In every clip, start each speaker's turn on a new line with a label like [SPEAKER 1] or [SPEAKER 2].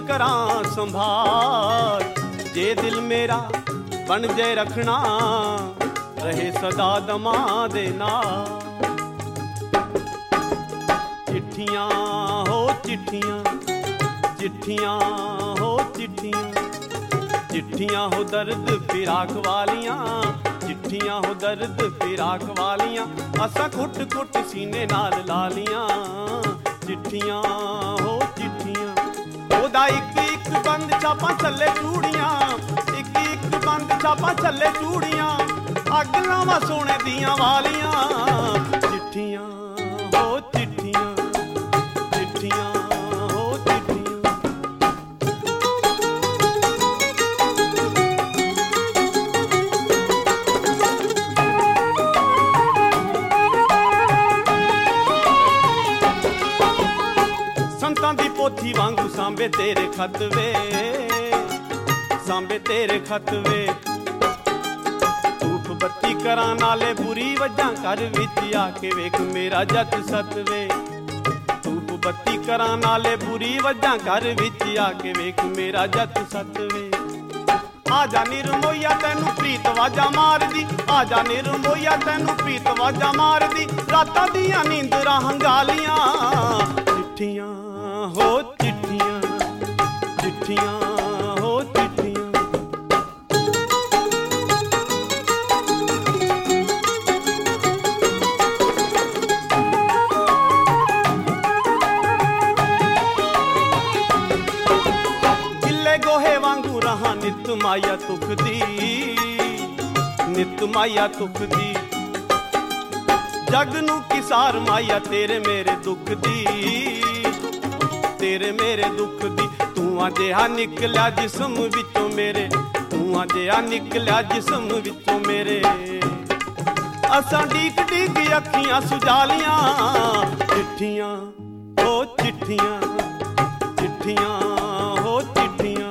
[SPEAKER 1] करां संभाल। जे दिल मेरा बन जे रखना रहे सदा दमा दे नाल। चिट्ठियां हो चिट्ठियां, चिट्ठियां हो चिट्ठियां, चिट्ठियां हो दर्द फिराक वालियां, चिट्ठियां हो दर्द फिराक वालियां, असां घुट घुट सीने नाल लालियां। चिट्ठियां हो चिट्ठियां, ओदा इक इक बंद छापां थल्ले चूड़ियां, इक इक बंद छापां थल्ले चूड़ियां, अग लावां सोने दियां वालियां। चिट्ठियां हो चिट्ठियां, चिट्ठियां हो चिट्ठियां। संतां दी पोथी वांगू सांबे तेरे खत वे, सांबे तेरे खत वे। धूप बत्ती करां नाले बुरी वजां घर विच आके वेख मेरा जत सत वे। धूप बत्ती करां नाले बुरी वजां घर विच आके वेख मेरा जत सत वे। आजा निर्मोया तैनू प्रीत वाजा मारदी, आजा निर्मोया तैनू प्रीत वाजा मारदी, रातां दियां नींदरां हंगालियां। चिट्ठियां हो चिट्ठियां, चिट्ठियां हो चिट्ठियां। गिल्ले गोहे वांगू रहा नित माया तुख दी, नित माया तुख दी। जग नू किसार माया तेरे मेरे दुख दी, तेरे मेरे दुख दी। तू जिहा निकलिया जिस्म विचों मेरे, तू जिहा निकलिया जिस्म विचों मेरे। असां डीक डीक अखियां सुजालियां। चिट्ठियां हो चिट्ठियां, चिट्ठियां हो चिट्ठियां।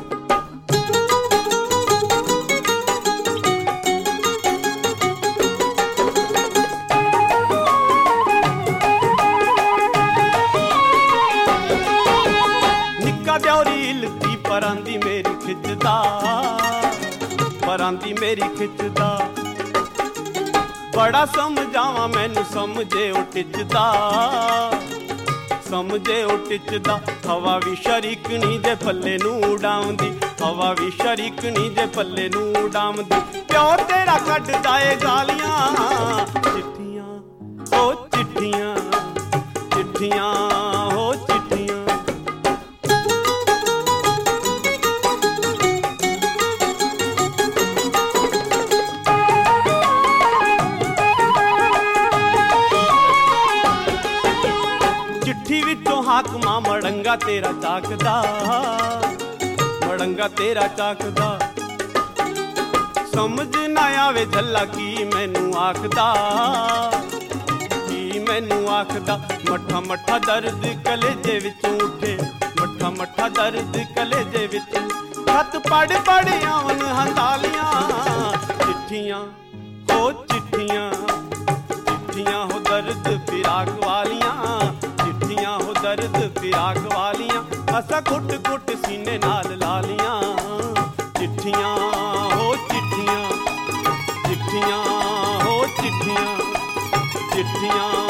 [SPEAKER 1] परांदी मेरी खिचदा, परांदी मेरी खिचदा। बड़ा समझावां मैनू समझे ओ टिचदा, समझे ओ टिचदा। हवा भी शरीकनी दे पल्ले नू उडाउंदी, हवा भी शरीकनी दे पल्ले नू उडाउंदी। प्यो तेरा कड्डदा ए गालियां। चिट्ठियां हो चिट्ठियां, चिट्ठियां हो चिट्ठियां। हाकमा मड़ंगा तेरा चाकदा, मड़ंगा तेरा चाकदा। समझ ना आवे झल्ला की मैनू आखदा, की मैनू आखदा। मठा मठा दर्द कलेजे विचों उठे, मठा मठा दर्द कलेजे विचों। खत पढ़ पढ़ आवन हंगालियां। चिट्ठियां हो चिट्ठियां, चिट्ठियां हो दर्द फिराक वालियां, चिट्ठियां हो दर्द फिराक वालियां। असां घुट घुट सीने नाल लालियां। चिट्ठियां हो चिट्ठियां, चिट्ठियां हो चिट्ठियां, चिट्ठियां